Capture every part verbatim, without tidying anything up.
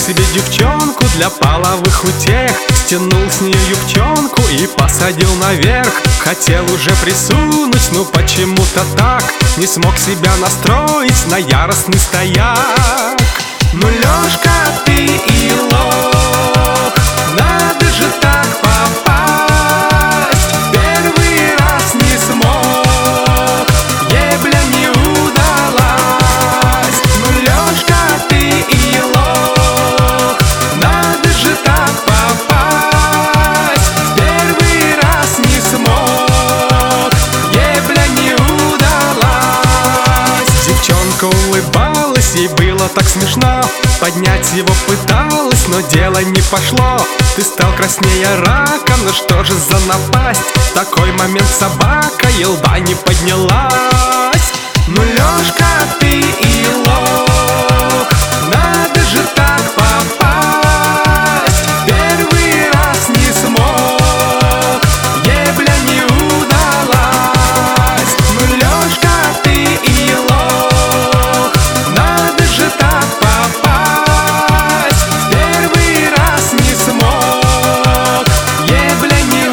себе девчонку для половых утех, стянул с нее юбчонку и посадил наверх. Хотел уже присунуть, но почему-то так не смог себя настроить на яростный стояк. Ну, Лёшка, ты и лох, надо же так попасть. Первый раз не смог, ебля не удалась. Ну, Лёшка, ты и лох, надо же так попасть. Первый раз не смог, ебля не удалась. Девчонка улыбалась, ей было так смешно, поднять его пыталась, но дело не пошло. Ты стал краснее рака, ну что же за напасть? В такой момент собака елба не поднялась. Ну, Лёшка, ты и лох, надо же так попасть. Первый раз не смог, ебля не удалась. Ну, Лёшка, ты и лох, надо же так попасть. Первый раз не смог, ебля не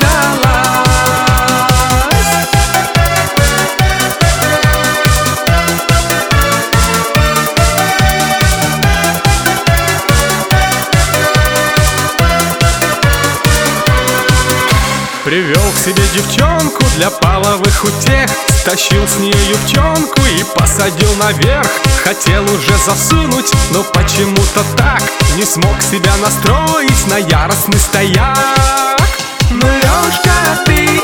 удалась. Привел к себе девчонку для половых утех, стащил с нее юбчонку и посадил наверх. Хотел уже засунуть, но почему-то так не смог себя настроить на яростный стояк. Ну, Лёшка, ты